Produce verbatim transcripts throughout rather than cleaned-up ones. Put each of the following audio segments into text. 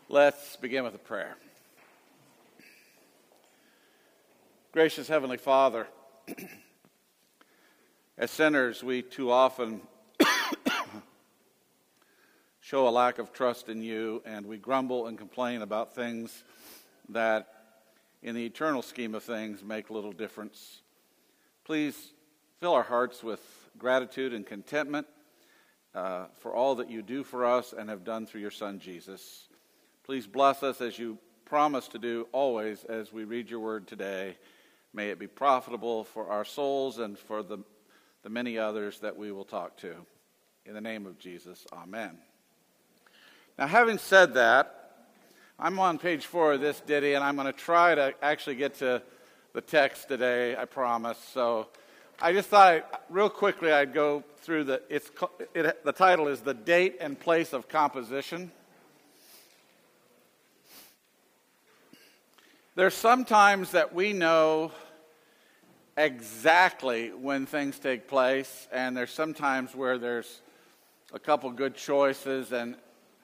Let's begin with a prayer. Gracious Heavenly Father, as sinners, we too often show a lack of trust in you, and we grumble and complain about things that, in the eternal scheme of things, make little difference. Please fill our hearts with gratitude and contentment uh, for all that you do for us and have done through your Son, Jesus. Please bless us as you promise to do always as we read your word today. May it be profitable for our souls and for the, the many others that we will talk to. In the name of Jesus, amen. Now, having said that, I'm on page four of this ditty, and I'm going to try to actually get to the text today, I promise. So I just thought, I, real quickly, I'd go through the, it's, it, the title is The Date and Place of Composition. There's some times that we know exactly when things take place, and there's some times where there's a couple good choices, and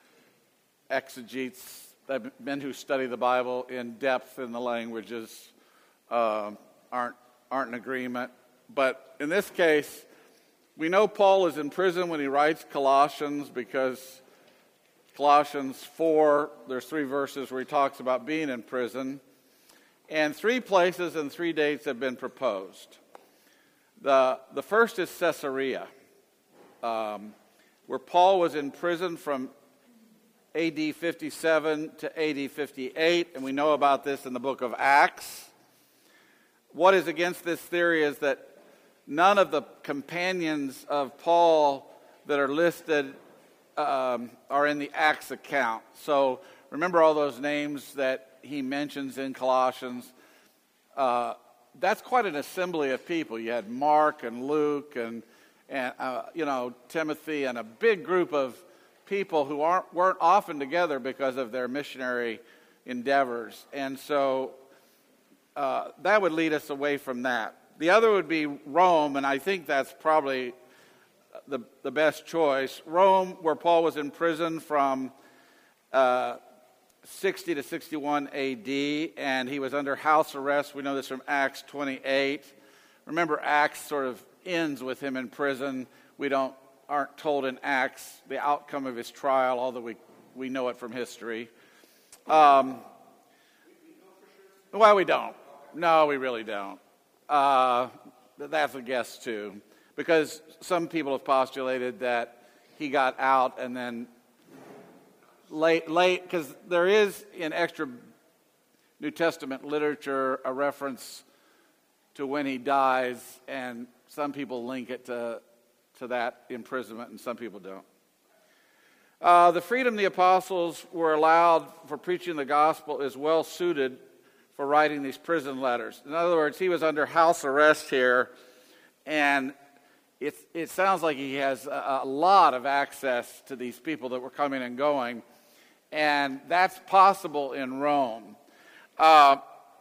exegetes, men who study the Bible in depth in the languages, uh, aren't aren't in agreement. But in this case, we know Paul is in prison when he writes Colossians, because Colossians four, there's three verses where he talks about being in prison. And three places and three dates have been proposed. The, the first is Caesarea, um, where Paul was in prison from A D fifty-seven to A D fifty-eight, and we know about this in the book of Acts. What is against this theory is that none of the companions of Paul that are listed um, are in the Acts account. So remember all those names that he mentions in Colossians. Uh, that's quite an assembly of people. You had Mark and Luke and, and uh, you know, Timothy, and a big group of people who aren't weren't often together because of their missionary endeavors. And so uh, that would lead us away from that. The other would be Rome, and I think that's probably the, the best choice. Rome, where Paul was in prison from uh, sixty to sixty-one A D, and he was under house arrest. We know this from Acts twenty-eight. Remember, Acts sort of ends with him in prison. We don't aren't told in Acts the outcome of his trial, although we, we know it from history. Um, well, we don't. No, we really don't. Uh, that's a guess, too, because some people have postulated that he got out and then late, late, because there is in extra New Testament literature a reference to when he dies, and some people link it to to that imprisonment, and some people don't. Uh, the freedom the apostles were allowed for preaching the gospel is well suited for writing these prison letters. In other words, he was under house arrest here, and it, it sounds like he has a, a lot of access to these people that were coming and going, and that's possible in Rome. Uh,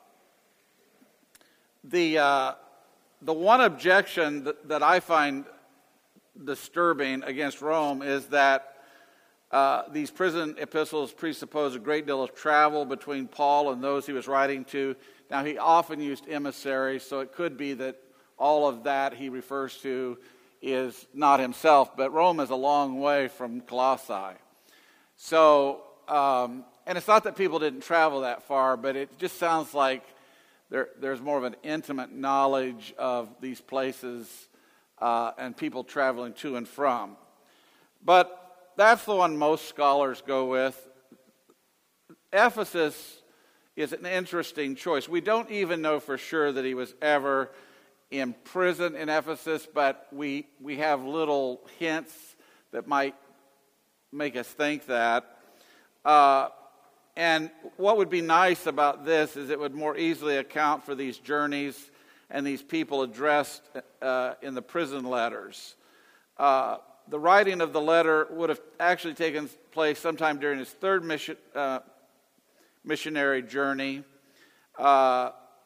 the, uh, the one objection that, that I find disturbing against Rome is that uh, these prison epistles presuppose a great deal of travel between Paul and those he was writing to. Now, he often used emissaries, so it could be that all of that he refers to is not himself, but Rome is a long way from Colossae. So, um, and it's not that people didn't travel that far, but it just sounds like there, there's more of an intimate knowledge of these places Uh, and people traveling to and from. But that's the one most scholars go with. Ephesus is an interesting choice. We don't even know for sure that he was ever in prison in Ephesus, but we, we have little hints that might make us think that. Uh, and what would be nice about this is it would more easily account for these journeys and these people addressed uh, in the prison letters. Uh, the writing of the letter would have actually taken place sometime during his third mission, uh, missionary journey, uh,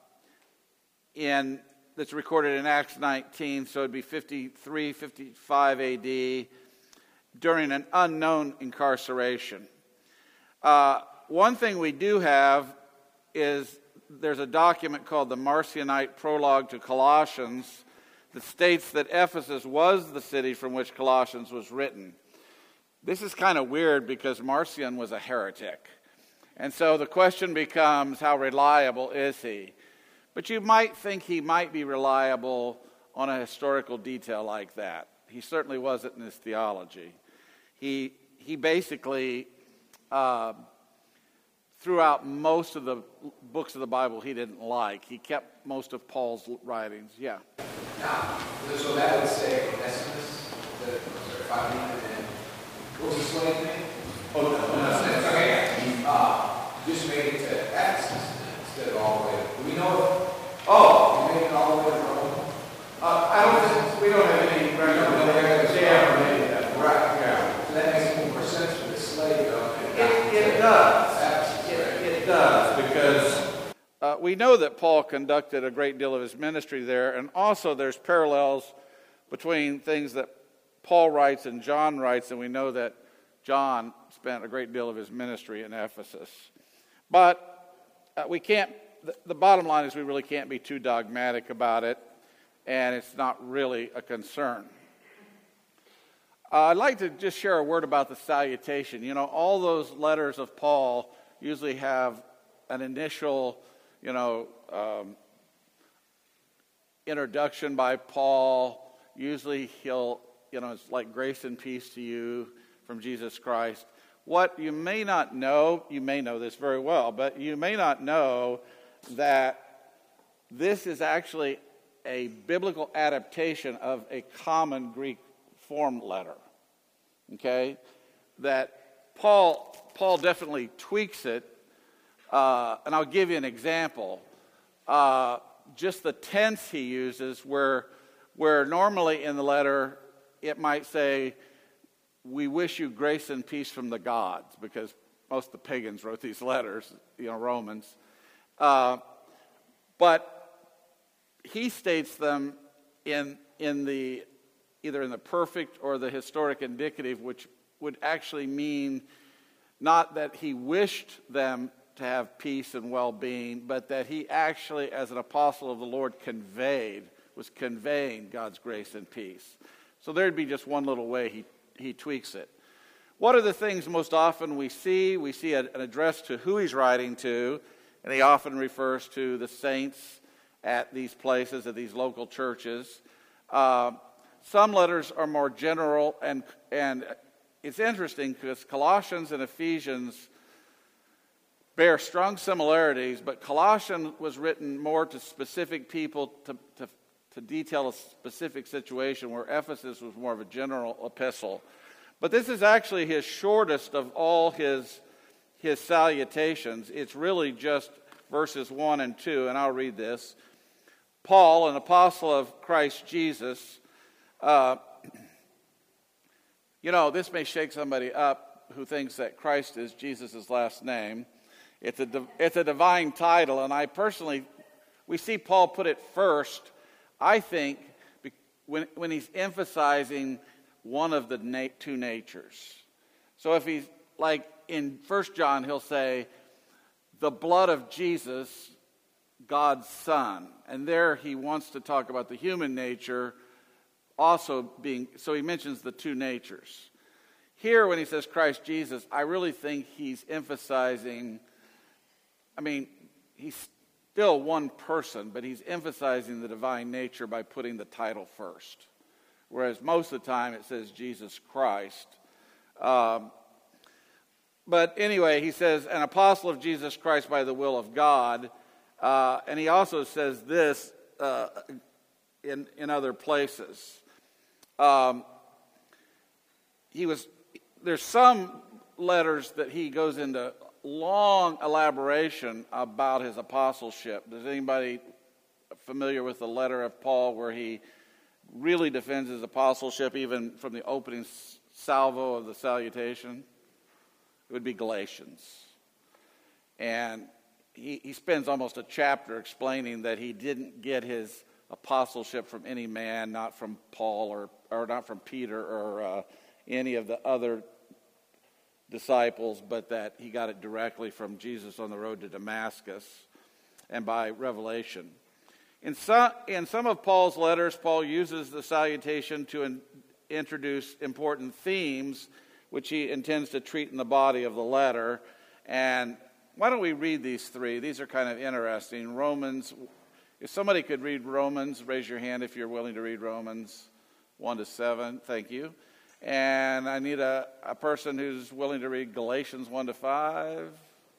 in that's recorded in Acts nineteen, so it'd be fifty-three, fifty-five A D, during an unknown incarceration. Uh, one thing we do have is there's a document called the Marcionite Prologue to Colossians that states that Ephesus was the city from which Colossians was written. This is kind of weird because Marcion was a heretic. And so the question becomes, how reliable is he? But you might think he might be reliable on a historical detail like that. He certainly wasn't in his theology. He he basically uh, threw out most of the books of the Bible he didn't like. He kept most of Paul's writings. Yeah. Now, so that would say Onesimus, the five hundred and what was the slave name? Oh, no, no, no, no, okay. Uh, just made it to Ephesus instead of all the way. Do we know it? Oh, you made it all the way to Rome? Uh, I don't think, we don't have any record of that. They ever made that. Right, yeah. So that makes more sense for the slave, though. It, it does. It, it does, because uh, we know that Paul conducted a great deal of his ministry there, and also there's parallels between things that Paul writes and John writes, and we know that John spent a great deal of his ministry in Ephesus. But uh, we can't, the, the bottom line is we really can't be too dogmatic about it, and it's not really a concern. Uh, I'd like to just share a word about the salutation. You know, all those letters of Paul usually have an initial, you know, um, introduction by Paul. Usually he'll, you know, it's like grace and peace to you from Jesus Christ. What you may not know, you may know this very well, but you may not know that this is actually a biblical adaptation of a common Greek form letter. Okay? That Paul Paul definitely tweaks it, uh, and I'll give you an example. Uh, just the tense he uses, where where normally in the letter it might say, "We wish you grace and peace from the gods," because most of the pagans wrote these letters, you know, Romans. Uh, but he states them in in the either in the perfect or the historic indicative, which would actually mean not that he wished them to have peace and well-being, but that he actually, as an apostle of the Lord, conveyed, was conveying God's grace and peace. So there'd be just one little way he, he tweaks it. What are the things most often we see? We see an address to who he's writing to, and he often refers to the saints at these places, at these local churches. Uh, some letters are more general, and and it's interesting because Colossians and Ephesians bear strong similarities, but Colossians was written more to specific people to, to, to detail a specific situation, where Ephesus was more of a general epistle. But this is actually his shortest of all his, his salutations. It's really just verses one and two, and I'll read this. Paul, an apostle of Christ Jesus. Uh, you know, this may shake somebody up who thinks that Christ is Jesus' last name. It's a, it's a divine title, and I personally, we see Paul put it first, I think, when, when he's emphasizing one of the na- two natures. So if he's, like in First John, he'll say, the blood of Jesus, God's Son. And there he wants to talk about the human nature also being, so he mentions the two natures. Here, when he says Christ Jesus, I really think he's emphasizing, I mean, he's still one person, but he's emphasizing the divine nature by putting the title first. Whereas most of the time it says Jesus Christ. Um, but anyway, he says, an apostle of Jesus Christ by the will of God. Uh, and he also says this uh, in, in other places. Um, he was, there's some letters that he goes into long elaboration about his apostleship. Is anybody familiar with the letter of Paul where he really defends his apostleship even from the opening salvo of the salutation? It would be Galatians. And he, he spends almost a chapter explaining that he didn't get his apostleship from any man, not from Paul or, or not from Peter or uh, any of the other disciples, but that he got it directly from Jesus on the road to Damascus and by revelation. In some, in some of Paul's letters, Paul uses the salutation to in, introduce important themes which he intends to treat in the body of the letter. And why don't we read these three? These are kind of interesting. Romans, if somebody could read Romans, raise your hand if you're willing to read Romans one to seven. Thank you. And I need a, a person who's willing to read Galatians one to five.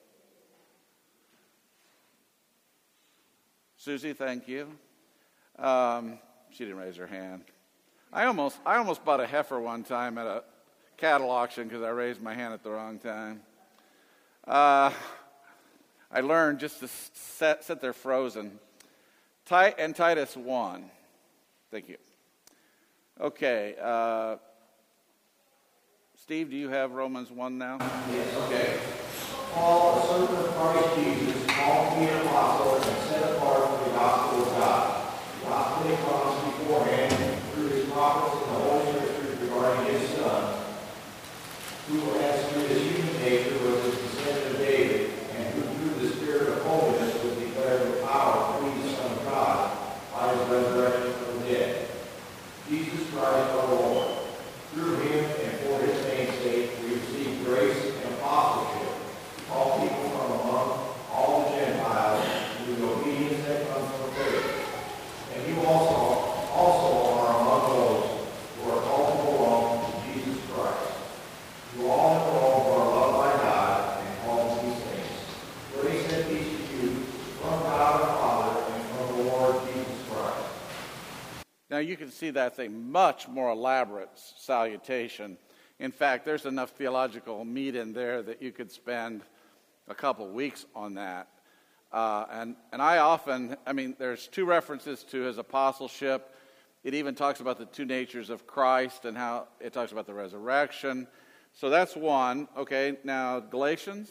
Susie, thank you. Um, she didn't raise her hand. I almost I almost bought a heifer one time at a cattle auction because I raised my hand at the wrong time. Uh, I learned just to set, sit there frozen. Tit- and Titus one. Thank you. Okay. Uh, Steve, do you have Romans one now? Yes. Okay. Paul, a servant of Christ Jesus, called to be an apostle and set apart for the gospel of God. The gospel he promised beforehand through his prophets in the Holy Scriptures regarding his Son, who as through his human nature was the descendant of David, and who through the Spirit of holiness was declared with power to be the Son of God by his resurrection from the dead. Jesus Christ our Lord. Through him and for his name's sake we receive grace and apostleship, all people from among all the Gentiles, through the obedience that comes from faith. And you also, also are among those who are called to belong to Jesus Christ. You all know all who are loved by God and called to these things. Grace and peace to you from God our Father and from the Lord Jesus Christ. Now you can see that thing, much more elaborate salutation. In fact, there's enough theological meat in there that you could spend a couple weeks on that. Uh, and, and I often, I mean, there's two references to his apostleship. It even talks about the two natures of Christ and how it talks about the resurrection. So that's one. Okay, now Galatians.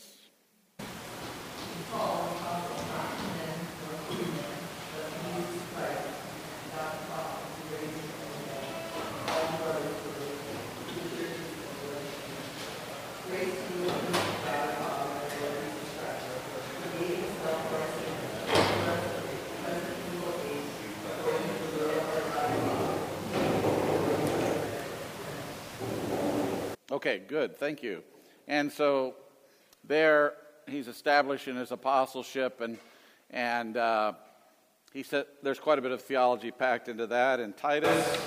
Okay, good. Thank you. And so there he's establishing his apostleship, and and uh, he said there's quite a bit of theology packed into that. And Titus.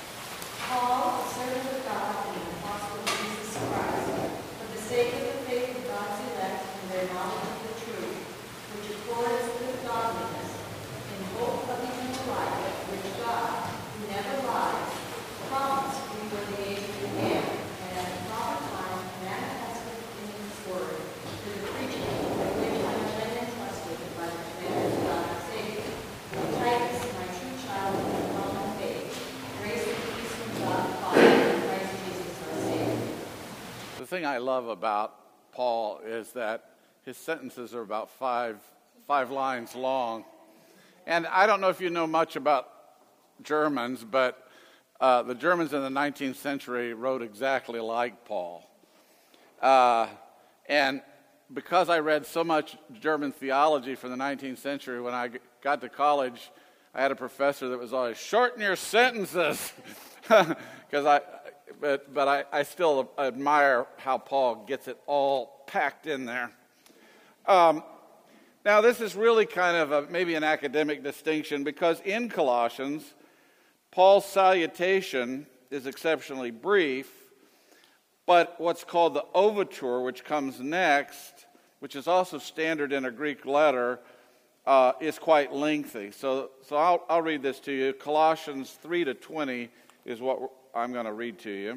Paul, a servant of God and an apostle of Jesus Christ, for the sake of the faith of God's elect and their knowledge of the truth, which accords with godliness, in hope of eternal life, which God, who never lies, promised before the age began, and at the proper time manifested in his word, through the preaching with which I have been entrusted by the commandment of God and Savior. Titus, my true child in the common faith, grace and peace from God the Father and Christ Jesus our Savior. The thing I love about Paul is that his sentences are about five five lines long. And I don't know if you know much about Germans, but uh, the Germans in the nineteenth century wrote exactly like Paul. Uh, and because I read so much German theology from the nineteenth century, when I g- got to college, I had a professor that was always, shorten your sentences. Because I, but but I, I still admire how Paul gets it all packed in there. Um, now this is really kind of a, maybe an academic distinction, because in Colossians, Paul's salutation is exceptionally brief, but what's called the overture, which comes next, which is also standard in a Greek letter, uh, is quite lengthy. So, so I'll, I'll read this to you. Colossians three to twenty is what I'm going to read to you.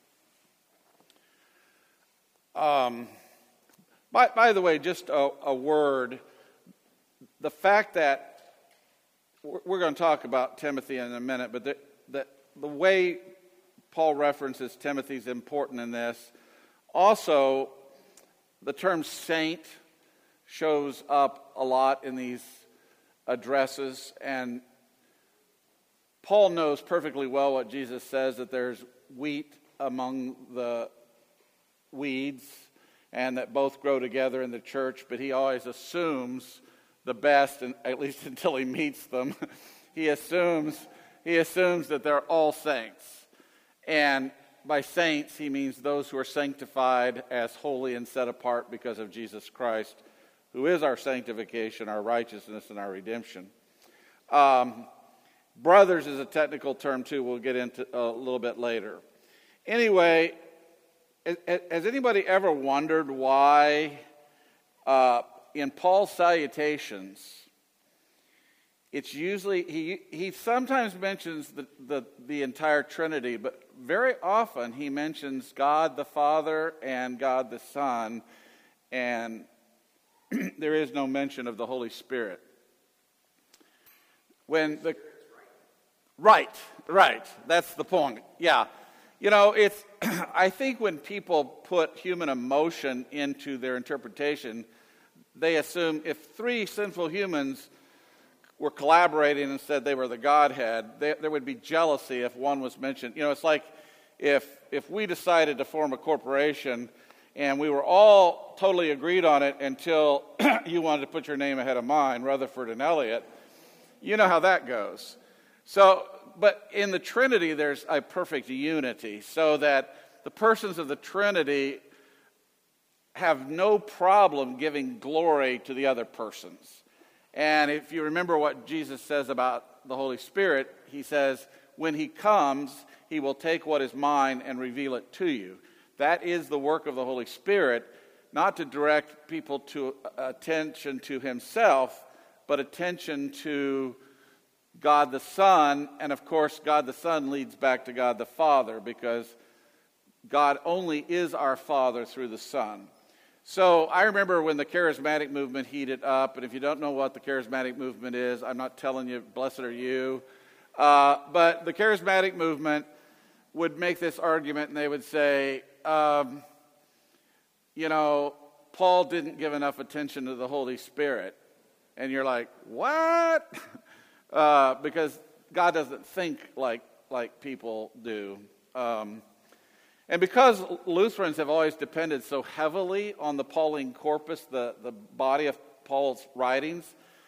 Um, by, by the way, just a, a word. The fact that we're going to talk about Timothy in a minute, but the, the, the way Paul references Timothy is important in this. Also, the term saint shows up a lot in these addresses, and Paul knows perfectly well what Jesus says, that there's wheat among the weeds and that both grow together in the church, but he always assumes the best, and at least until he meets them. he assumes he assumes that they're all saints. And by saints, he means those who are sanctified as holy and set apart because of Jesus Christ, who is our sanctification, our righteousness, and our redemption. Um, brothers is a technical term, too. We'll get into a little bit later. Anyway, has anybody ever wondered why uh, in Paul's salutations, it's usually, he he sometimes mentions the, the, the entire Trinity, but very often he mentions God the Father and God the Son, and there is no mention of the Holy Spirit. When the right, right, that's the point. Yeah, you know, it's. I think when people put human emotion into their interpretation, they assume if three sinful humans were collaborating and said they were the Godhead, they, there would be jealousy if one was mentioned. You know, it's like if if we decided to form a corporation and we were all totally agreed on it until you wanted to put your name ahead of mine, Rutherford and Elliot. You know how that goes. So, but in the Trinity, there's a perfect unity, so that the persons of the Trinity have no problem giving glory to the other persons. And if you remember what Jesus says about the Holy Spirit, he says, when he comes, he will take what is mine and reveal it to you. That is the work of the Holy Spirit, not to direct people to attention to himself, but attention to God the Son, and of course God the Son leads back to God the Father, because God only is our Father through the Son. So I remember when the charismatic movement heated up, and if you don't know what the charismatic movement is, I'm not telling you, blessed are you, uh, but the charismatic movement would make this argument, and they would say, um, you know, Paul didn't give enough attention to the Holy Spirit. And you're like, what? uh, because God doesn't think like like people do. Um, and because Lutherans have always depended so heavily on the Pauline corpus, the, the body of Paul's writings,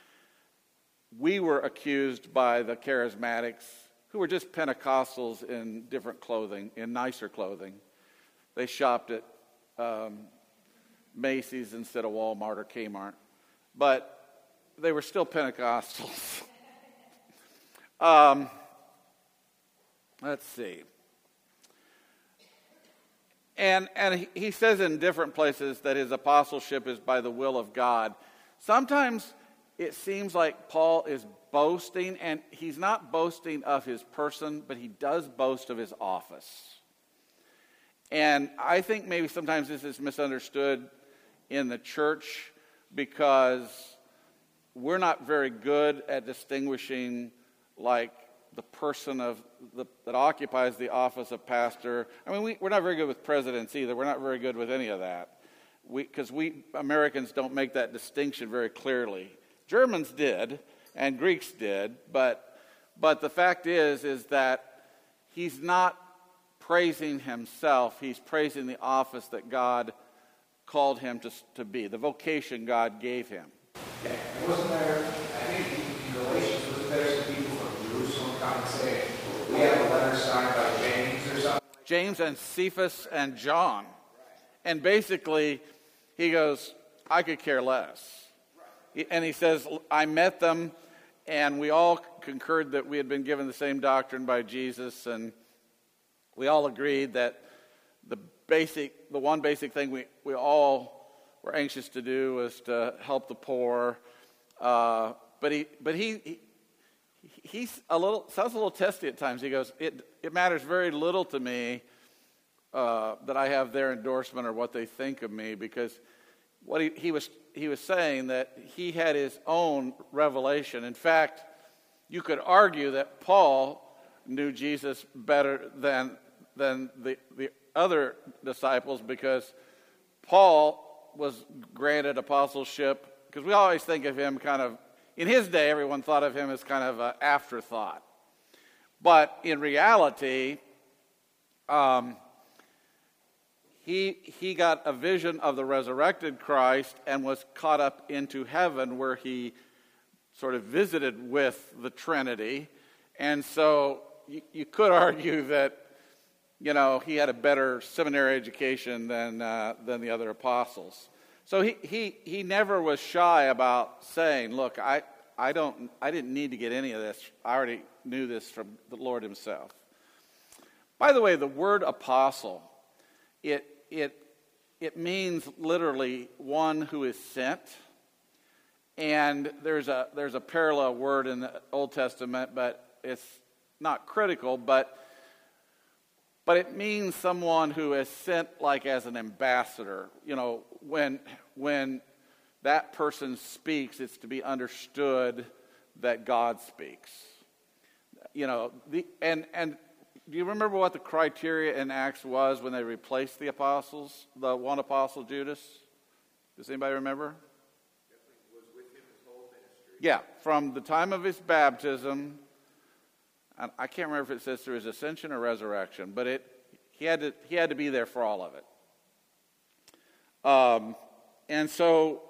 we were accused by the charismatics, who were just Pentecostals in different clothing, in nicer clothing. They shopped at um, Macy's instead of Walmart or Kmart. But they were still Pentecostals. um, let's see. And and he says in different places that his apostleship is by the will of God. Sometimes it seems like Paul is boasting, and he's not boasting of his person, but he does boast of his office. And I think maybe sometimes this is misunderstood in the church, because we're not very good at distinguishing, like, the person of the, that occupies the office of pastor. I mean, we, we're not very good with presidents either. We're not very good with any of that, because we, we Americans don't make that distinction very clearly. Germans did, and Greeks did, but but the fact is is that he's not praising himself. He's praising the office that God called him to, to be, the vocation God gave him. Yeah, wasn't there, I think in Galatians, wasn't there some people from Jerusalem come and say, we have a letter signed by James or something? James and Cephas and John. And basically, he goes, I could care less. And he says, I met them, and we all concurred that we had been given the same doctrine by Jesus, and we all agreed that the basic, the one basic thing we, we all were anxious to do was to help the poor. Uh, but he, but he, he, he's a little sounds a little testy at times. He goes, it it matters very little to me uh, that I have their endorsement or what they think of me, because what he, he was he was saying that he had his own revelation. In fact, you could argue that Paul knew Jesus better than than the the other disciples, because Paul was granted apostleship, because we always think of him kind of, in his day, everyone thought of him as kind of an afterthought. But in reality, um, he, he got a vision of the resurrected Christ and was caught up into heaven where he sort of visited with the Trinity. And so you, you could argue that, you know, he had a better seminary education than uh, than the other apostles. So he, he he never was shy about saying, look, I, I don't I didn't need to get any of this. I already knew this from the Lord himself. By the way, the word apostle, it it it means literally one who is sent. And there's a there's a parallel word in the Old Testament, but it's not critical, but but it means someone who is sent like as an ambassador. You know, when when that person speaks, it's to be understood that God speaks. You know, the and and do you remember what the criteria in Acts was when they replaced the apostles, the one apostle, Judas? Does anybody remember? Yeah, from the time of his baptism, and I can't remember if it says through his ascension or resurrection, but it he had to he had to be there for all of it. Um, and so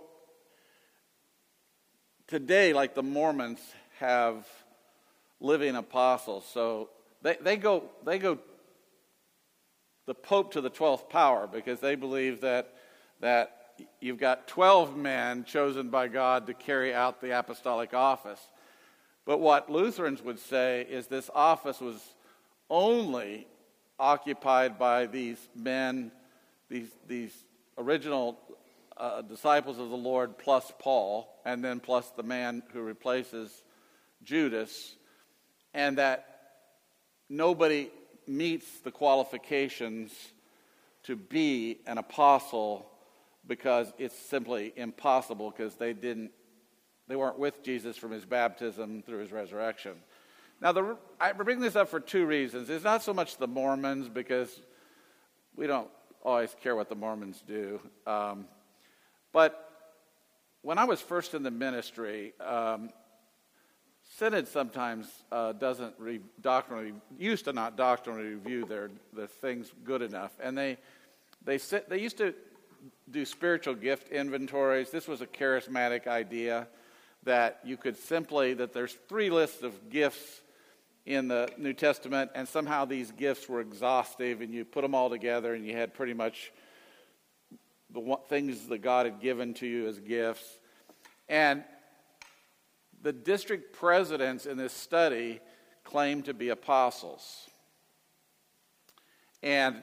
today, like the Mormons have living apostles, so they they go they go the Pope to the twelfth power because they believe that that. You've got twelve men chosen by God to carry out the apostolic office. But what Lutherans would say is this office was only occupied by these men, these, these original uh, disciples of the Lord plus Paul, and then plus the man who replaces Judas, and that nobody meets the qualifications to be an apostle because it's simply impossible because they didn't, they weren't with Jesus from his baptism through his resurrection. Now, the, I bring this up for two reasons. It's not so much the Mormons because we don't always care what the Mormons do. Um, but when I was first in the ministry, um, Synod sometimes uh, doesn't re- doctrinally, used to not doctrinally review their, their things good enough. And they, they, sit, they used to do spiritual gift inventories. This was a charismatic idea that you could simply, that there's three lists of gifts in the New Testament, and somehow these gifts were exhaustive, and you put them all together, and you had pretty much the one, things that God had given to you as gifts. And the district presidents in this study claimed to be apostles. And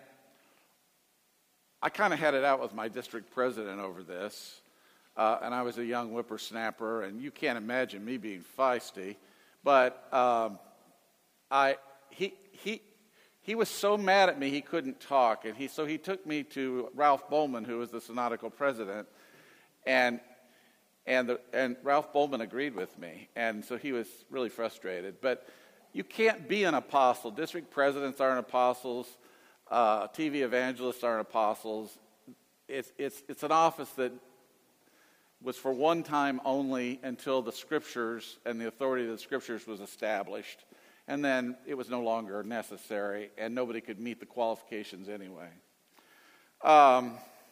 I kind of had it out with my district president over this, uh, and I was a young whippersnapper, and you can't imagine me being feisty, but um, I he he he was so mad at me he couldn't talk, and he so he took me to Ralph Bowman, who was the synodical president, and and the, and Ralph Bowman agreed with me, and so he was really frustrated. But you can't be an apostle. District presidents aren't apostles. Uh, T V evangelists aren't apostles. It's it's it's an office that was for one time only until the Scriptures and the authority of the Scriptures was established, and then it was no longer necessary, and nobody could meet the qualifications anyway. Um,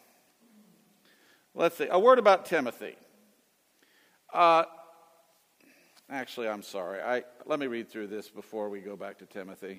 let's see. A word about Timothy. Uh, actually, I'm sorry. I let me read through this before we go back to Timothy.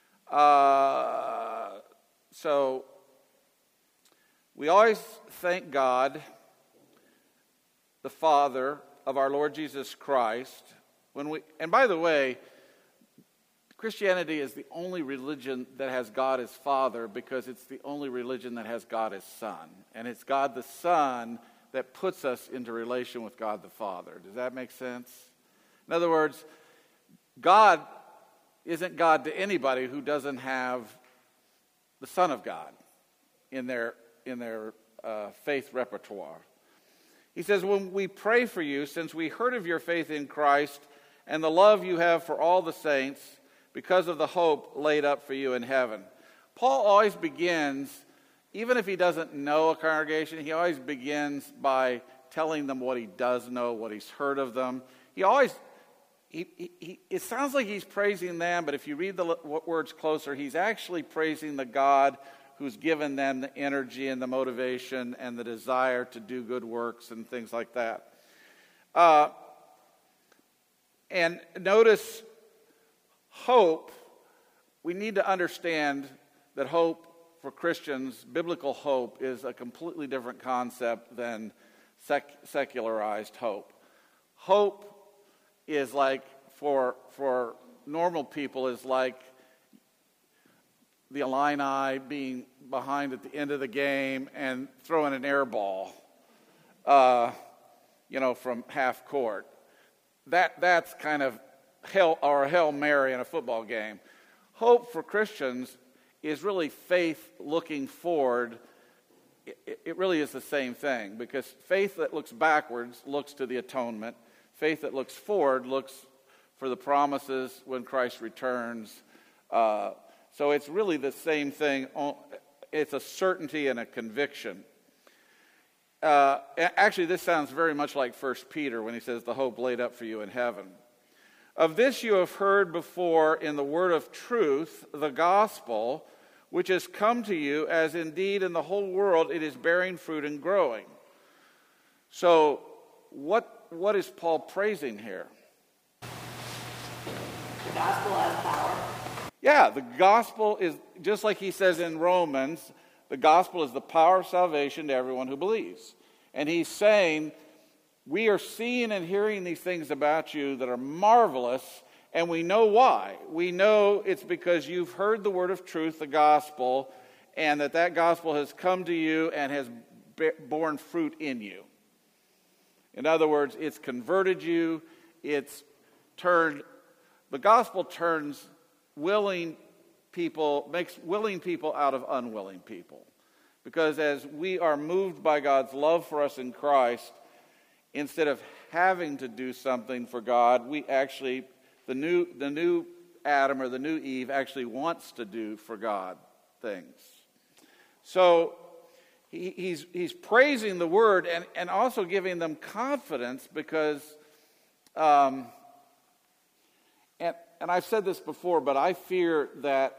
Uh, so we always thank God, the Father of our Lord Jesus Christ, when we, and by the way, Christianity is the only religion that has God as Father because it's the only religion that has God as Son. And it's God the Son that puts us into relation with God the Father. Does that make sense? In other words, God isn't God to anybody who doesn't have the Son of God in their in their uh, faith repertoire. He says, when we pray for you, since we heard of your faith in Christ and the love you have for all the saints because of the hope laid up for you in heaven. Paul always begins, even if he doesn't know a congregation, he always begins by telling them what he does know, what he's heard of them. He always He, he, it sounds like he's praising them, but if you read the words closer, he's actually praising the God who's given them the energy and the motivation and the desire to do good works and things like that. Uh, and notice hope. We need to understand that hope for Christians, biblical hope, is a completely different concept than sec- secularized hope. Hope is like, for for normal people, is like the Illini being behind at the end of the game and throwing an air ball, uh, you know, from half court. That that's kind of hell or a Hail Mary in a football game. Hope for Christians is really faith looking forward. It, it really is the same thing, because faith that looks backwards looks to the atonement. Faith that looks forward looks for the promises when Christ returns. Uh, so it's really the same thing. It's a certainty and a conviction. Uh, actually, this sounds very much like First Peter when he says, the hope laid up for you in heaven. Of this you have heard before in the word of truth, the gospel, which has come to you, as indeed in the whole world it is bearing fruit and growing. So what what is Paul praising here? The gospel has power. Yeah, the gospel is, just like he says in Romans, the gospel is the power of salvation to everyone who believes. And he's saying, we are seeing and hearing these things about you that are marvelous, and we know why. We know it's because you've heard the word of truth, the gospel, and that that gospel has come to you and has borne fruit in you. In other words, it's converted you, it's turned, the gospel turns willing people, makes willing people out of unwilling people. Because as we are moved by God's love for us in Christ, instead of having to do something for God, we actually, the new the new Adam or the new Eve actually wants to do for God things. So he, he's he's praising the word and, and also giving them confidence, because, um, and and I've said this before, but I fear that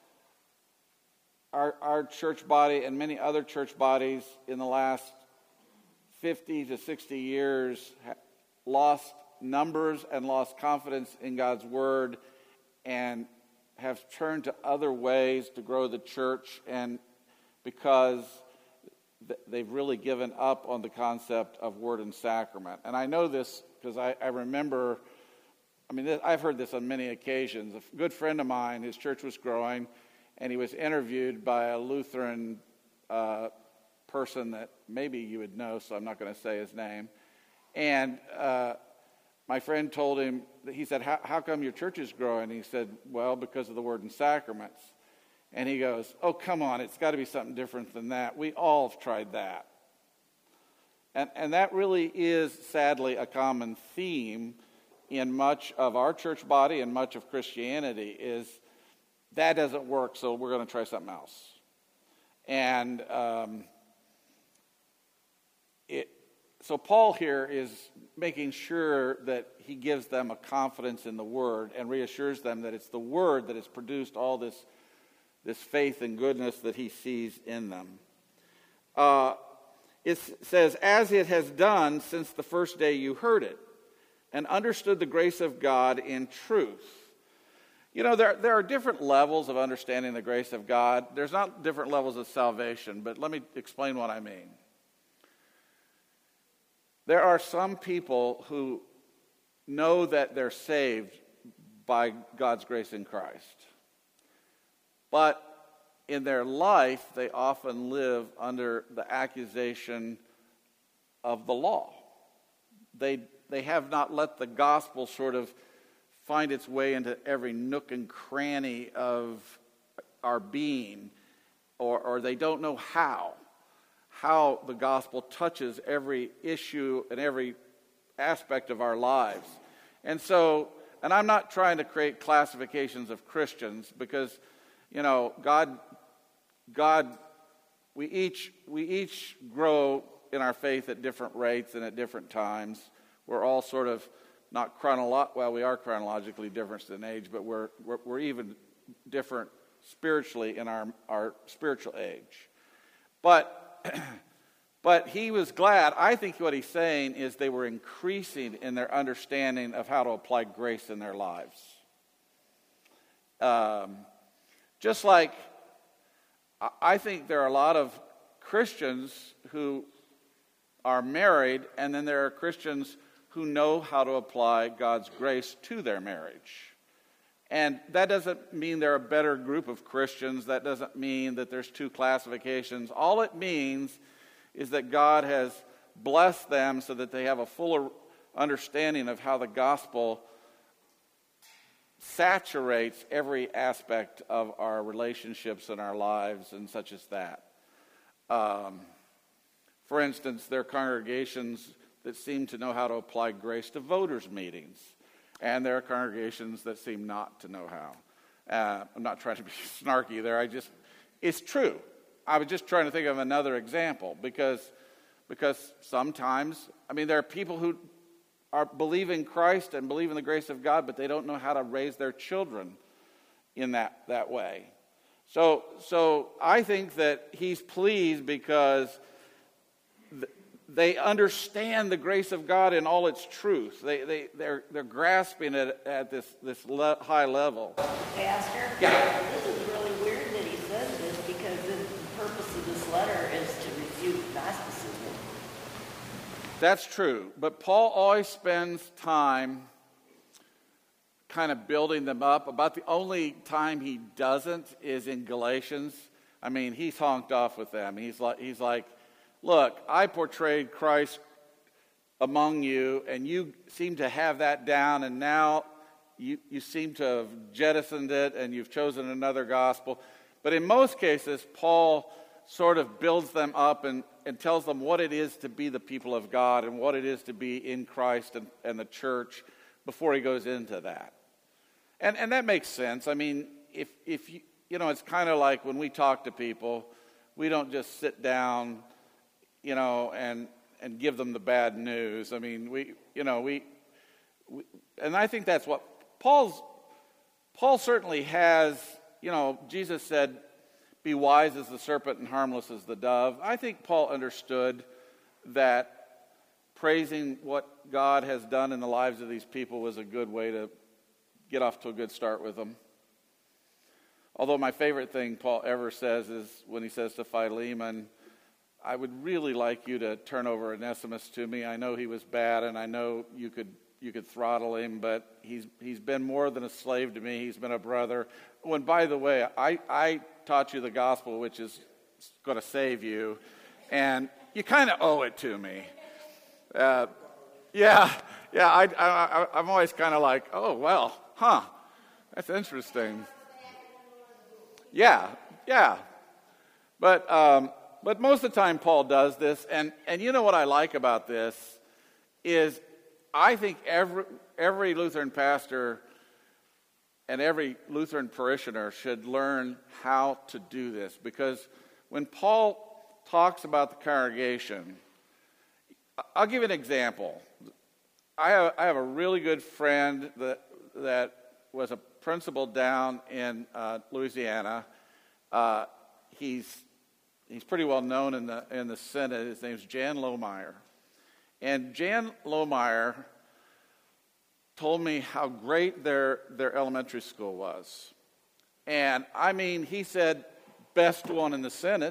our our church body and many other church bodies in the last fifty to sixty years lost numbers and lost confidence in God's word, and have turned to other ways to grow the church, and because they've really given up on the concept of word and sacrament. And I know this because I, I remember, I mean, I've heard this on many occasions. A good friend of mine, his church was growing, and he was interviewed by a Lutheran uh, person that maybe you would know, so I'm not going to say his name. And uh, my friend told him, he said, how, how come your church is growing? He said, well, because of the word and sacraments. And he goes, oh, come on, it's got to be something different than that. We all have tried that. And, and that really is, sadly, a common theme in much of our church body and much of Christianity, is that doesn't work, so we're going to try something else. And um, it, so Paul here is making sure that he gives them a confidence in the word and reassures them that it's the word that has produced all this this faith and goodness that he sees in them. Uh, it says, as it has done since the first day you heard it, and understood the grace of God in truth. You know, there, there are different levels of understanding the grace of God. There's not different levels of salvation, but let me explain what I mean. There are some people who know that they're saved by God's grace in Christ. But in their life, they often live under the accusation of the law. They they have not let the gospel sort of find its way into every nook and cranny of our being, or, or they don't know how, how the gospel touches every issue and every aspect of our lives. And so, and I'm not trying to create classifications of Christians, because You know, God, God, we each we each grow in our faith at different rates and at different times. We're all sort of not chronolo- well, we are chronologically different in age, but we're, we're we're even different spiritually in our, our spiritual age. But, but he was glad. I think what he's saying is they were increasing in their understanding of how to apply grace in their lives. Um, just like I think there are a lot of Christians who are married, and then there are Christians who know how to apply God's grace to their marriage. And that doesn't mean they're a better group of Christians. That doesn't mean that there's two classifications. All it means is that God has blessed them so that they have a fuller understanding of how the gospel saturates every aspect of our relationships and our lives and such as that. Um, for instance, there are congregations that seem to know how to apply grace to voters' meetings. And there are congregations that seem not to know how. Uh, I'm not trying to be snarky there. I just, it's true. I was just trying to think of another example because, because sometimes, I mean, there are people who are believe in Christ and believe in the grace of God, but they don't know how to raise their children in that, that way. So, so I think that he's pleased because th- they understand the grace of God in all its truth. They, they, they're, they're grasping it at this, this le- high level. Pastor? Yeah. This is really weird that he says this because the purpose of this letter is to refute Gnosticism. That's true. But Paul always spends time kind of building them up. About the only time he doesn't is in Galatians. I mean, he's honked off with them. He's like, he's like, look, I portrayed Christ among you, and you seem to have that down, and now you, you seem to have jettisoned it, and you've chosen another gospel. But in most cases, Paul sort of builds them up and, and tells them what it is to be the people of God and what it is to be in Christ and, and the church before he goes into that. And and that makes sense. I mean, if if you you know, it's kind of like when we talk to people, we don't just sit down, you know, and and give them the bad news. I mean, we you know, we, we and I think that's what Paul's Paul certainly has, you know, Jesus said, be wise as the serpent and harmless as the dove. I think Paul understood that praising what God has done in the lives of these people was a good way to get off to a good start with them. Although my favorite thing Paul ever says is when he says to Philemon, I would really like you to turn over Onesimus to me. I know he was bad, and I know you could you could throttle him, but he's he's been more than a slave to me. He's been a brother. Oh, and by the way, I, I taught you the gospel, which is going to save you, and you kind of owe it to me. Uh, yeah, yeah, I, I, I'm always kind of like, oh, well, huh, that's interesting. Yeah, yeah. But um, but most of the time Paul does this, and, and you know what I like about this is I think every every Lutheran pastor and every Lutheran parishioner should learn how to do this, because when Paul talks about the congregation, I'll give you an example. I have, I have a really good friend that that was a principal down in uh, Louisiana. Uh, he's he's pretty well known in the in the Senate. His name's Jan Lohmeyer, and Jan Lohmeyer told me how great their their elementary school was, and I mean, he said best one in the Senate,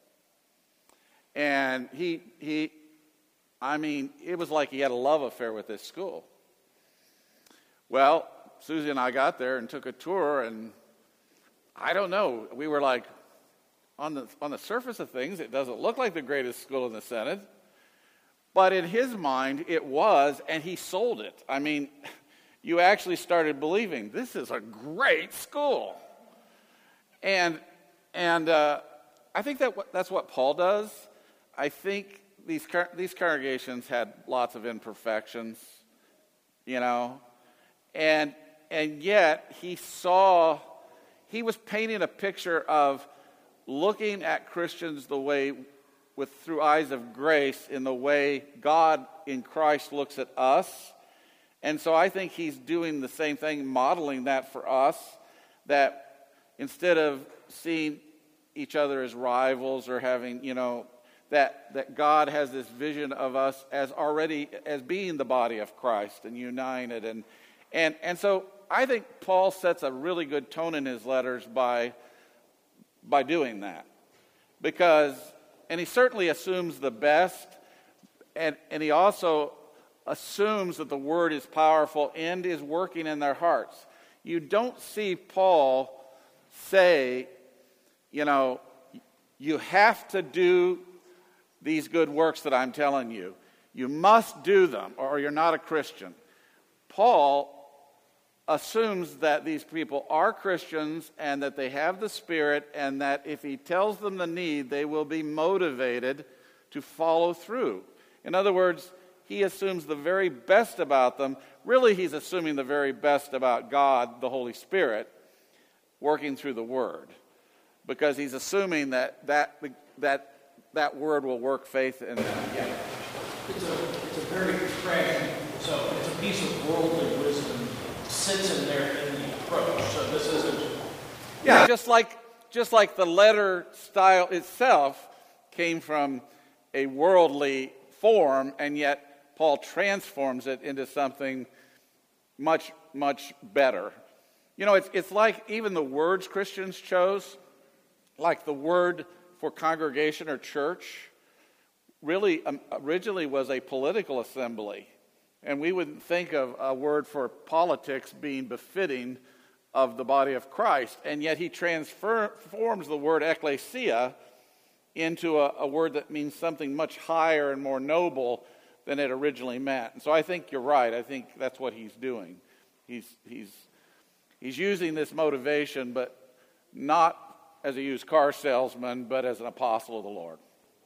and he he. I mean, it was like he had a love affair with this school. Well, Susie and I got there and took a tour, and I don't know. We were like, on the on the surface of things, it doesn't look like the greatest school in the Senate. But in his mind, it was, and he sold it. I mean, you actually started believing, this is a great school. And and uh, I think that that's what Paul does. I think these these congregations had lots of imperfections, you know, and and yet he saw, he was painting a picture of looking at Christians the way, with through eyes of grace, in the way God in Christ looks at us. And so I think he's doing the same thing, modeling that for us, that instead of seeing each other as rivals or having, you know, that that God has this vision of us as already as being the body of Christ and united. And and and so I think Paul sets a really good tone in his letters by by doing that. Because, and he certainly assumes the best, and, and he also assumes that the word is powerful and is working in their hearts. You don't see Paul say, you know, you have to do these good works that I'm telling you. You must do them or you're not a Christian. Paul assumes that these people are Christians and that they have the Spirit, and that if he tells them the need, they will be motivated to follow through. In other words, he assumes the very best about them. Really, he's assuming the very best about God, the Holy Spirit, working through the Word. Because he's assuming that that that, that Word will work faith in them. Yeah. It's a, it's a very fresh, so it's a piece of worldly wisdom sits in there in the approach. So this isn't... Yeah, just like just like the letter style itself came from a worldly form, and yet Paul transforms it into something much, much better. You know, it's it's like even the words Christians chose, like the word for congregation or church, really um, originally was a political assembly. And we wouldn't think of a word for politics being befitting of the body of Christ. And yet he transforms the word ecclesia into a, a word that means something much higher and more noble than it originally meant. And so I think you're right. I think that's what he's doing. He's, he's, he's using this motivation, but not as a used car salesman, but as an apostle of the Lord.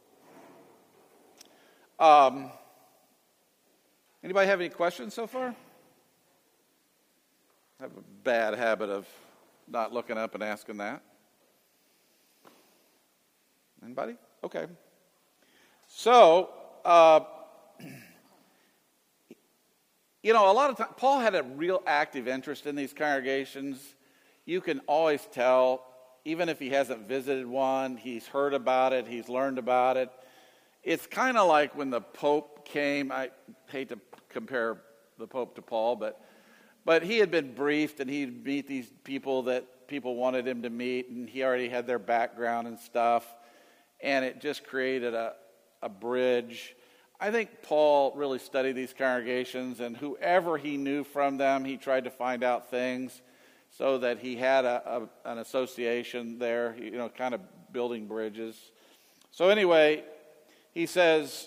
Um... Anybody have any questions so far? I have a bad habit of not looking up and asking that. Anybody? Okay. So, uh, you know, a lot of times, Paul had a real active interest in these congregations. You can always tell, even if he hasn't visited one, he's heard about it, he's learned about it. It's kind of like when the Pope came. I hate to compare the Pope to Paul, but but he had been briefed, and he'd meet these people that people wanted him to meet, and he already had their background and stuff, and it just created a, a bridge. I think Paul really studied these congregations, and whoever he knew from them, he tried to find out things so that he had a, a, an association there, you know, kind of building bridges. So anyway, he says,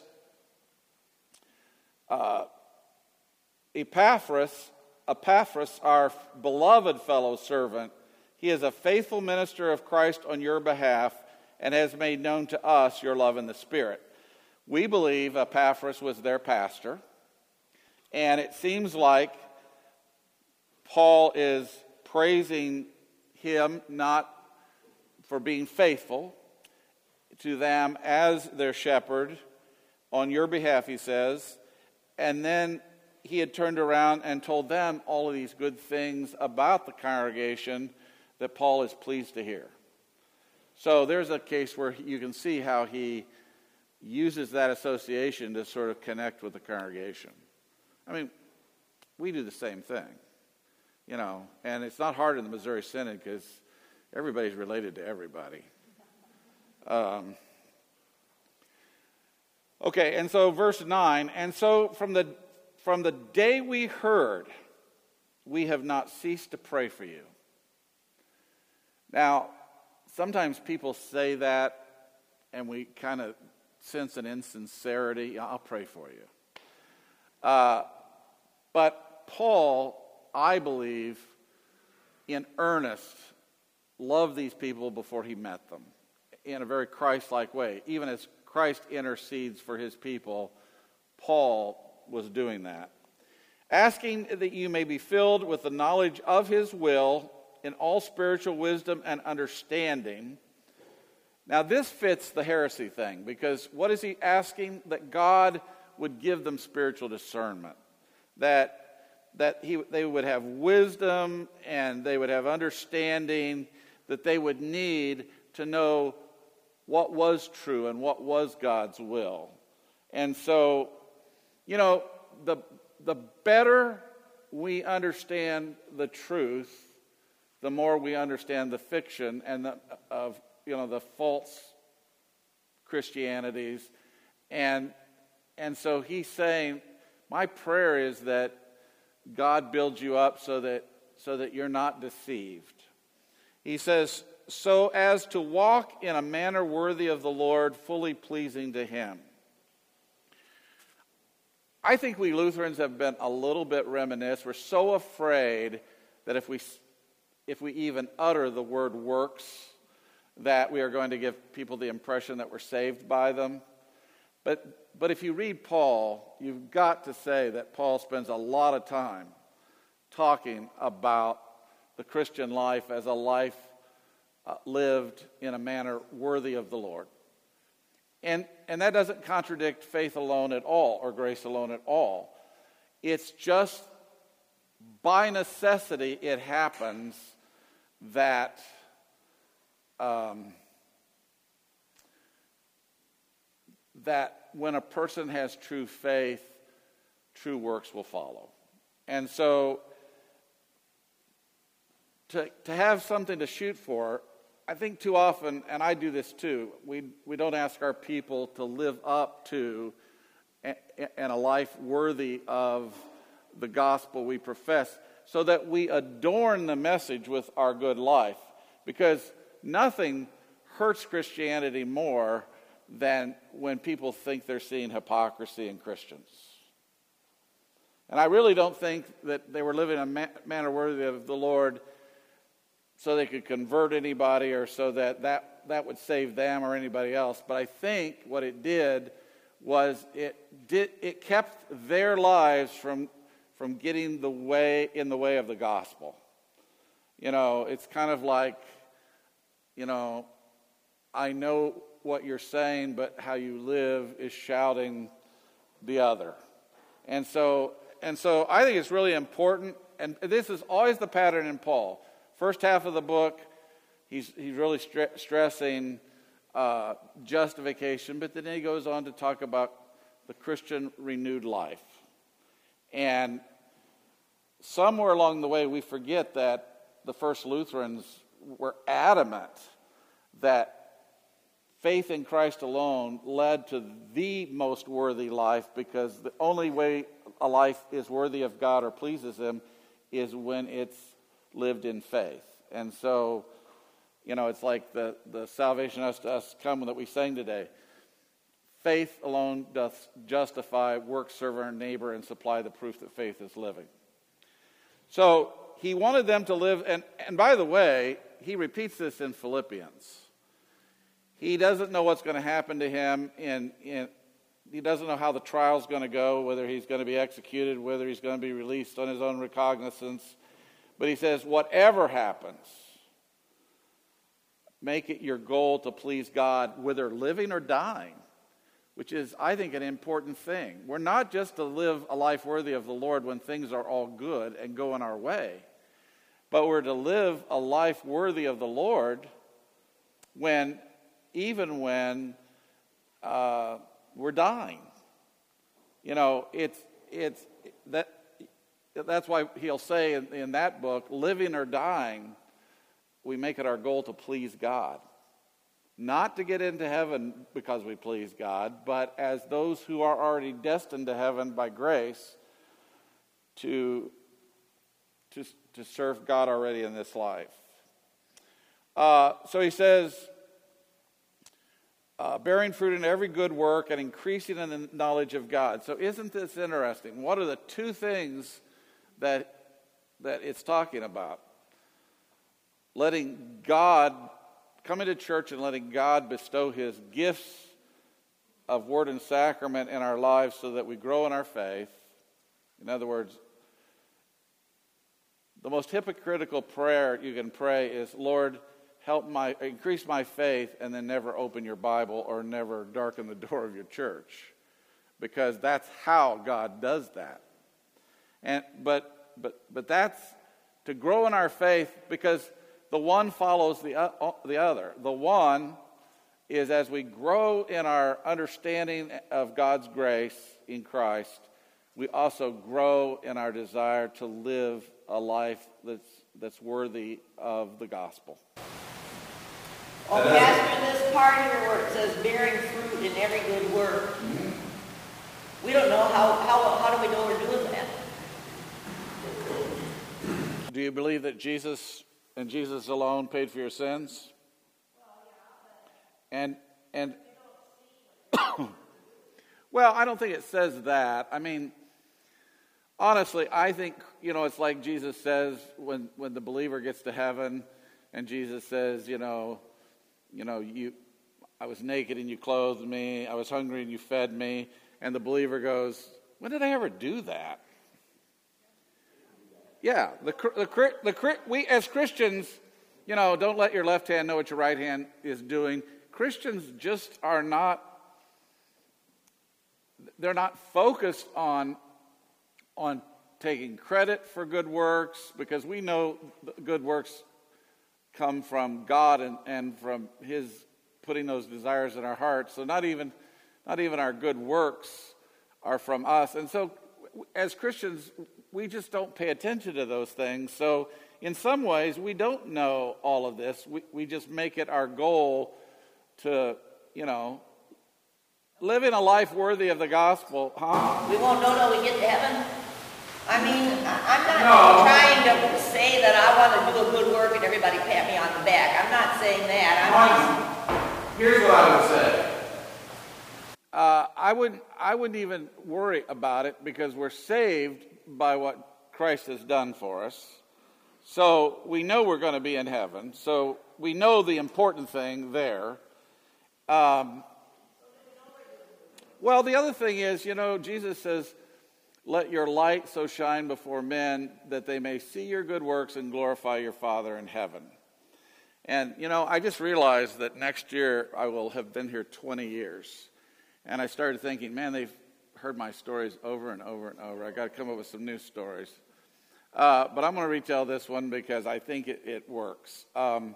uh, Epaphras, Epaphras, our beloved fellow servant, he is a faithful minister of Christ on your behalf and has made known to us your love in the Spirit. We believe Epaphras was their pastor, and it seems like Paul is praising him not for being faithful to them as their shepherd on your behalf, he says, and then he had turned around and told them all of these good things about the congregation that Paul is pleased to hear. So there's a case where you can see how he uses that association to sort of connect with the congregation. I mean, we do the same thing, you know, and it's not hard in the Missouri Synod because everybody's related to everybody. Um, okay, and so verse nine, and so from the from the day we heard, we have not ceased to pray for you. Now, sometimes people say that, and we kind of sense an insincerity. Yeah, I'll pray for you. Uh, but Paul, I believe, in earnest, loved these people before he met them in a very Christ-like way. Even as Christ intercedes for his people, Paul was doing that. Asking that you may be filled with the knowledge of his will in all spiritual wisdom and understanding. Now this fits the heresy thing, because what is he asking? That God would give them spiritual discernment. That that he they would have wisdom and they would have understanding, that they would need to know what was true and what was God's will. And so, you know, the the better we understand the truth, the more we understand the fiction and the of you know the false Christianities. And and so he's saying, my prayer is that God builds you up so that so that you're not deceived. He says, so as to walk in a manner worthy of the Lord, fully pleasing to him. I think we Lutherans have been a little bit reminiscent. We're so afraid that if we if we even utter the word works, that we are going to give people the impression that we're saved by them. But but if you read Paul, you've got to say that Paul spends a lot of time talking about the Christian life as a life uh, lived in a manner worthy of the Lord. And and that doesn't contradict faith alone at all, or grace alone at all. It's just by necessity it happens that um, that when a person has true faith, true works will follow. And so to to have something to shoot for, I think too often, and I do this too, we we don't ask our people to live up to and a life worthy of the gospel we profess, so that we adorn the message with our good life. Because nothing hurts Christianity more than when people think they're seeing hypocrisy in Christians. And I really don't think that they were living in a manner worthy of the Lord so they could convert anybody, or so that, that that would save them or anybody else. But I think what it did was it did it kept their lives from from getting the way in the way of the gospel. You know, it's kind of like, you know, I know what you're saying, but how you live is shouting the other. And so and so I think it's really important, and this is always the pattern in Paul. First half of the book, he's he's really stre- stressing uh, justification, but then he goes on to talk about the Christian renewed life. And somewhere along the way, we forget that the first Lutherans were adamant that faith in Christ alone led to the most worthy life, because the only way a life is worthy of God or pleases him is when it's lived in faith. And so, you know, it's like the, the salvation us to us come that we sang today. Faith alone doth justify, work, serve our neighbor, and supply the proof that faith is living. So he wanted them to live, and, and by the way, he repeats this in Philippians. He doesn't know what's going to happen to him. In, in he doesn't know how the trial's going to go, whether he's going to be executed, whether he's going to be released on his own recognizance. But he says, whatever happens, make it your goal to please God, whether living or dying, which is, I think, an important thing. We're not just to live a life worthy of the Lord when things are all good and going our way, but we're to live a life worthy of the Lord when, even when uh, we're dying. You know, it's it's that. That's why he'll say in, in that book, living or dying, we make it our goal to please God. Not to get into heaven because we please God, but as those who are already destined to heaven by grace to, to, to serve God already in this life. Uh, so he says, uh, bearing fruit in every good work and increasing in the knowledge of God. So isn't this interesting? What are the two things that that it's talking about? Letting God, coming to church and letting God bestow his gifts of word and sacrament in our lives so that we grow in our faith. In other words, the most hypocritical prayer you can pray is, Lord, help my increase my faith, and then never open your Bible or never darken the door of your church, because that's how God does that. And but but but that's to grow in our faith, because the one follows the, uh, the other. The one is as we grow in our understanding of God's grace in Christ, we also grow in our desire to live a life that's that's worthy of the gospel. Oh, Pastor, this part here where it says bearing fruit in every good work, mm-hmm. we don't know how, how, how do we know we're doing that? Do you believe that Jesus and Jesus alone paid for your sins? And, and well, I don't think it says that. I mean, honestly, I think, you know, it's like Jesus says when, when the believer gets to heaven and Jesus says, you know, you know, you, I was naked and you clothed me. I was hungry and you fed me. And the believer goes, when did I ever do that? Yeah, the, the, the, we as Christians, you know, don't let your left hand know what your right hand is doing. Christians just are not, they're not focused on, on taking credit for good works, because we know good works come from God and, and from His putting those desires in our hearts. So not even, not even our good works are from us. And so as Christians, we just don't pay attention to those things. So in some ways, we don't know all of this. We, we just make it our goal to, you know, living a life worthy of the gospel. Huh? We won't know till we get to heaven. I mean, I'm not No. trying to say that I want to do a good work and everybody pat me on the back. I'm not saying that. I'm just... Here's what I would say. Uh, I wouldn't. I wouldn't even worry about it, because we're saved by what Christ has done for us. So we know we're going to be in heaven. So we know the important thing there. Um, well, the other thing is, you know, Jesus says, "Let your light so shine before men that they may see your good works and glorify your Father in heaven." And, you know, I just realized that next year I will have been here twenty years. And I started thinking, man, they've heard my stories over and over and over. I got to come up with some new stories. Uh, but I'm going to retell this one because I think it, it works. Um,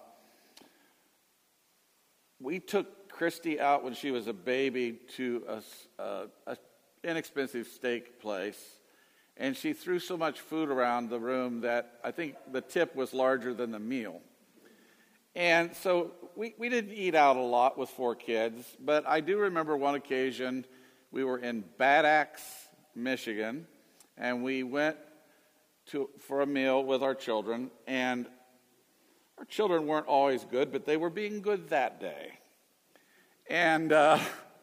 we took Christy out when she was a baby to a, a, a inexpensive steak place, and she threw so much food around the room that I think the tip was larger than the meal. And so we, we didn't eat out a lot with four kids, but I do remember one occasion we were in Bad Axe, Michigan, and we went to for a meal with our children, and our children weren't always good, but they were being good that day. And uh,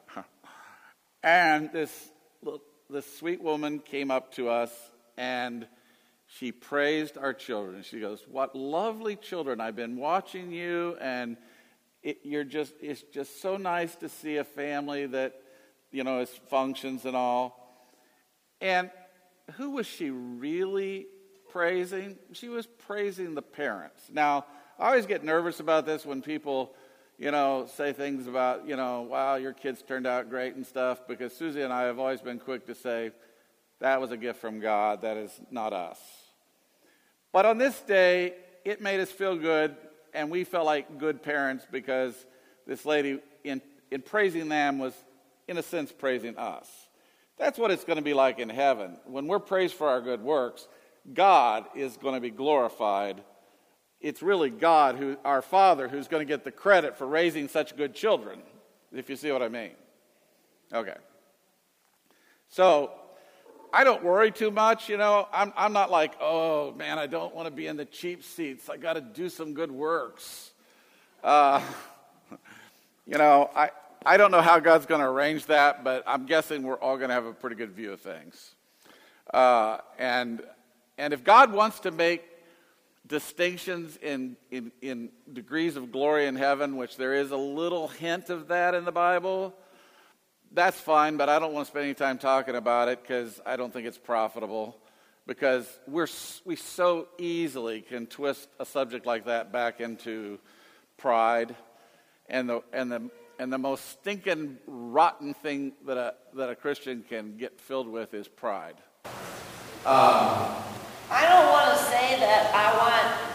and this this sweet woman came up to us, and she praised our children. She goes, "What lovely children! I've been watching you, and it, you're just—it's just so nice to see a family that, you know, is functions and all." And who was she really praising? She was praising the parents. Now, I always get nervous about this when people, you know, say things about, you know, wow, your kids turned out great and stuff, because Susie and I have always been quick to say, that was a gift from God, that is not us. But on this day, it made us feel good, and we felt like good parents, because this lady, in, in praising them, was, in a sense, praising us. That's what it's going to be like in heaven. When we're praised for our good works, God is going to be glorified. It's really God, who, our Father, who's going to get the credit for raising such good children, if you see what I mean. Okay. So, I don't worry too much, you know. I'm I'm not like, oh, man, I don't want to be in the cheap seats. I got to do some good works. Uh, you know, I, I don't know how God's going to arrange that, but I'm guessing we're all going to have a pretty good view of things. Uh, and and if God wants to make distinctions in, in, in degrees of glory in heaven, which there is a little hint of that in the Bible, that's fine, but I don't want to spend any time talking about it, because I don't think it's profitable, because we're we so easily can twist a subject like that back into pride, and the and the and the most stinking rotten thing that a that a Christian can get filled with is pride. Um, I don't want to say that I want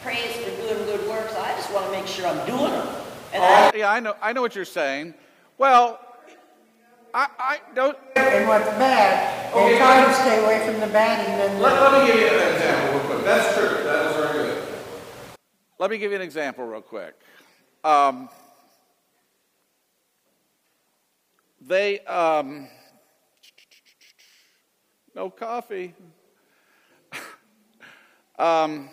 praise for doing good works. I just want to make sure I'm doing them. And Oh, I, yeah, I know. I know what you're saying. Well, I, I don't. And what's bad, Okay, and try to stay away from the bad and then. Let, let me give you an example real quick. That's true. That was very good. Let me give you an example real quick. Um, they um, no coffee. um,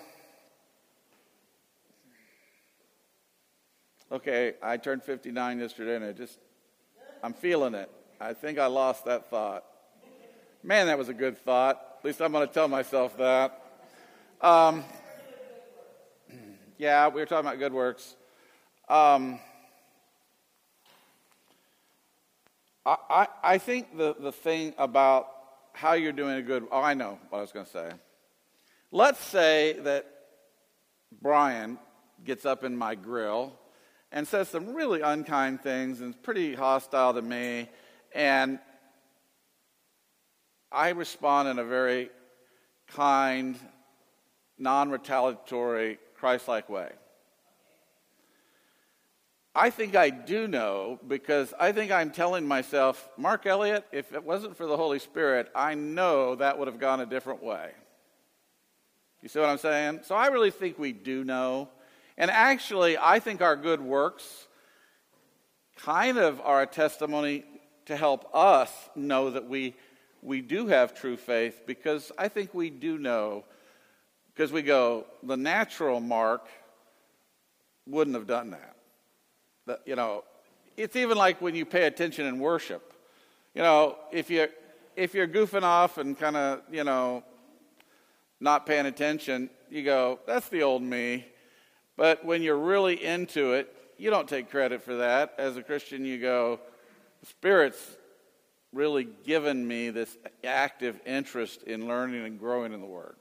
okay, I turned fifty-nine yesterday, and I just I'm feeling it. I think I lost that thought. Man, that was a good thought. At least I'm going to tell myself that. Um, yeah, we were talking about good works. Um, I, I, I think the, the thing about how you're doing a good... Oh, I know what I was going to say. Let's say that Brian gets up in my grill and says some really unkind things and is pretty hostile to me, and I respond in a very kind, non-retaliatory, Christ-like way. I think I do know, because I think I'm telling myself, Mark Elliott, if it wasn't for the Holy Spirit, I know that would have gone a different way. You see what I'm saying? So I really think we do know. And actually, I think our good works kind of are a testimony to help us know that we we do have true faith, because I think we do know, because we go, the natural Mark wouldn't have done that. The, you know, it's even like when you pay attention in worship. You know, if you if you're goofing off and kind of, you know, not paying attention, you go, that's the old me. But when you're really into it, you don't take credit for that. As a Christian, you go, the Spirit's really given me this active interest in learning and growing in the Word.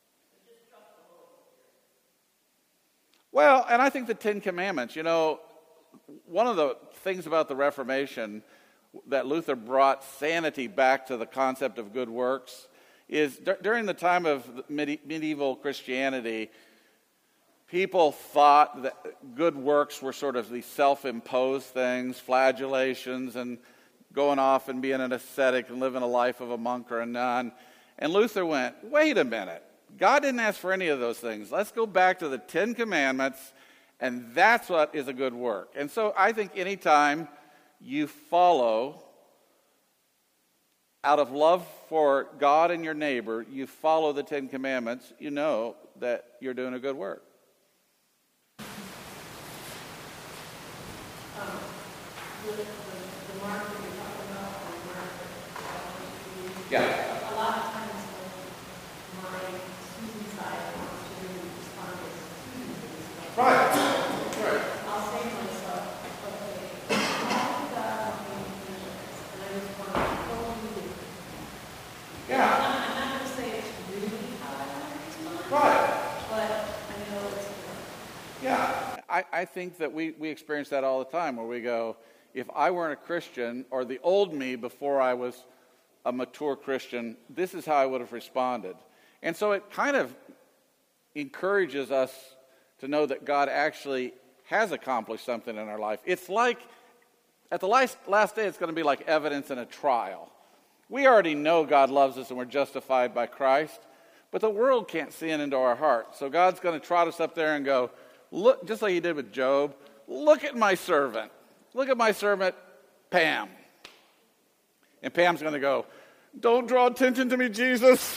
Well, and I think the Ten Commandments, you know, one of the things about the Reformation that Luther brought sanity back to the concept of good works is d- during the time of medi- medieval Christianity, people thought that good works were sort of these self-imposed things, flagellations, and going off and being an ascetic and living a life of a monk or a nun. And Luther went, wait a minute. God didn't ask for any of those things. Let's go back to the Ten Commandments, and that's what is a good work. And so I think anytime you follow, out of love for God and your neighbor, you follow the Ten Commandments, you know that you're doing a good work. Um, the, the, the mark that you're talking about, or mark that Yeah. a lot of times when my Susan side wants to really respond to Susan's Right. Right. I'll say to myself, okay, how did God want me to do this? And I just want to totally do it. Yeah. I'm not, I'm not going to say it's really how I want to respond, Right. but I know it's important. Yeah. I, I think that we, we experience that all the time, where we go, if I weren't a Christian, or the old me before I was a mature Christian, this is how I would have responded. And so it kind of encourages us to know that God actually has accomplished something in our life. It's like, at the last, last day, it's going to be like evidence in a trial. We already know God loves us and we're justified by Christ, but the world can't see it into our heart. So God's going to trot us up there and go, look, just like he did with Job, look at my servant. Look at my servant, Pam. And Pam's going to go, don't draw attention to me, Jesus.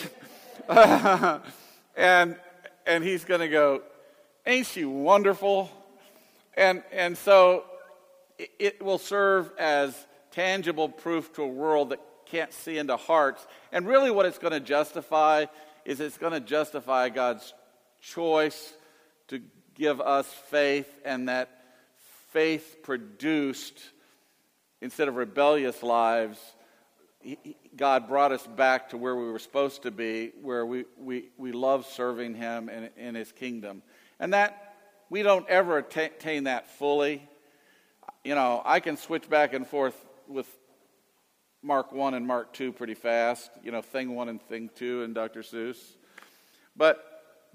and and he's going to go, ain't she wonderful? And and so it, it will serve as tangible proof to a world that can't see into hearts. And really what it's going to justify is it's going to justify God's choice to give us faith, and that faith produced, instead of rebellious lives, he, he, God brought us back to where we were supposed to be, where we, we, we love serving him in, in his kingdom. And that, we don't ever attain that fully. You know, I can switch back and forth with Mark one and Mark two pretty fast, you know, thing one and thing two and Doctor Seuss. But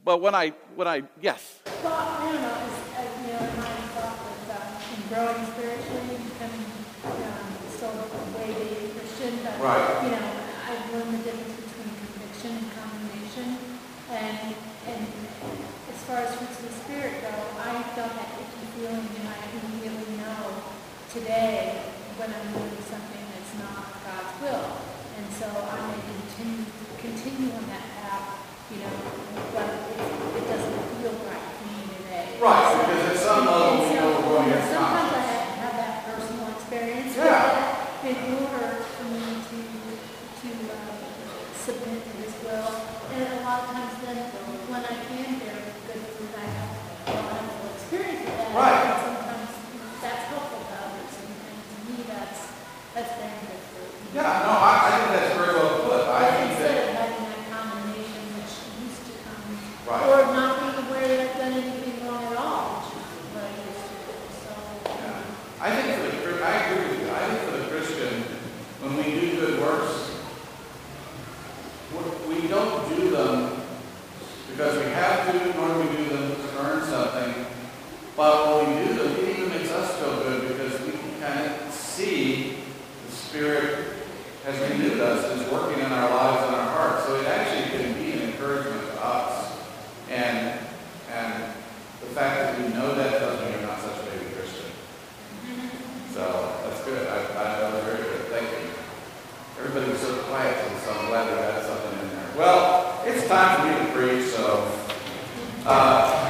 but when I, when I, yes. Well, I don't know, it's, uh, you know, in my thought with, uh, in growing spiritually, becoming, um, still a way baby Christian, but, Right. you know, I've learned the difference between conviction and condemnation, and, and as far as fruits of the Spirit go, I felt that icky feeling, and I immediately know today when I'm doing something that's not God's will, and so I may continue, continue on that path, you know, but it, it doesn't feel right for me today. Right, So- because at some level we and so, know we're going you know, against sometimes I conscience. have to have that personal experience with Yeah. that in order for me to, to uh, submit to His will. And a lot of times then, when I can bear good fruit, I have a wonderful experience with that. Right. And sometimes that's helpful to others, and, and to me, that's, that's bearing good fruit. Yeah, no, I, I think that's very well put. I But think instead that, of having that combination which used to come, Right. or not being aware that I've done anything wrong at all, which is what I used to do, so. yeah. I think for the, Chri- I agree with you. I think for the Christian, when we do good works, we're- we don't do them because we have to, nor do we do them to earn something. But when we do them, it even makes us feel good because we can kind of see the Spirit has renewed us, is working in our lives and our hearts. So it actually can be an encouragement to us. And and the fact that we know that tells me you're not such a baby Christian. So that's good. I, I, that was very good. Thank you. Everybody was so quiet, so I'm glad we had something in there. Well, it's time for me to preach, so uh,